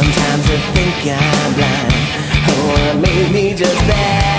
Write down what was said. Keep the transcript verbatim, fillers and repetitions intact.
Sometimes I think I'm blind, or maybe just that.